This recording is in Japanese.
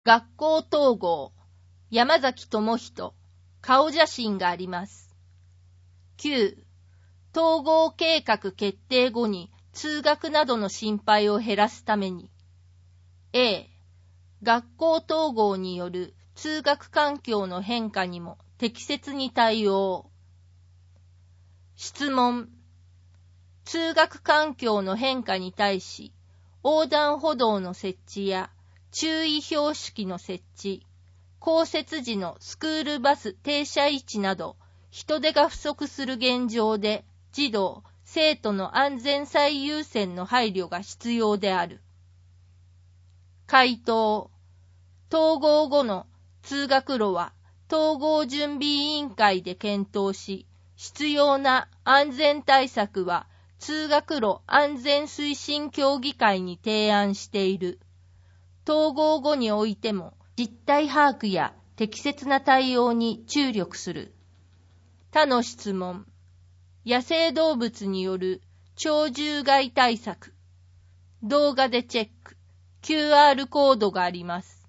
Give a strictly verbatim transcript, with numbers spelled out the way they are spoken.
学校統合、山崎智人、顔写真があります。きゅう、統合計画決定後に通学などの心配を減らすために、A、学校統合による通学環境の変化にも適切に対応。質問、通学環境の変化に対し、横断歩道の設置や注意標識の設置、降雪時のスクールバス停車位置など、人手が不足する現状で、児童、生徒の安全最優先の配慮が必要である。回答、統合後の通学路は、統合準備委員会で検討し、必要な安全対策は、通学路安全推進協議会に提案している。統合後においても実態把握や適切な対応に注力する。他の質問。野生動物による鳥獣害対策。動画でチェック。キューアール コードがあります。